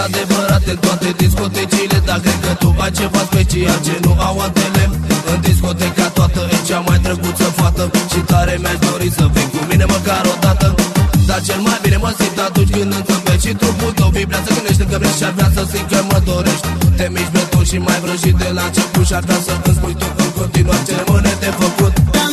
adevărat în toate discotecile, dar cred că tu ai ceva special ce nu au altele. În discoteca toată e cea mai drăguță fată și tare mi-aș dori să vii cu mine măcar o dată. Dar cel mai bine mă simt atunci când încăpești și trupul tău vibrează când ești lângă mine și ar vrea să simt că mă dorești. Te miști beton și mai vrăjit de la început și ar vrea să îmi spui tu în continuare ce rămâne de făcut.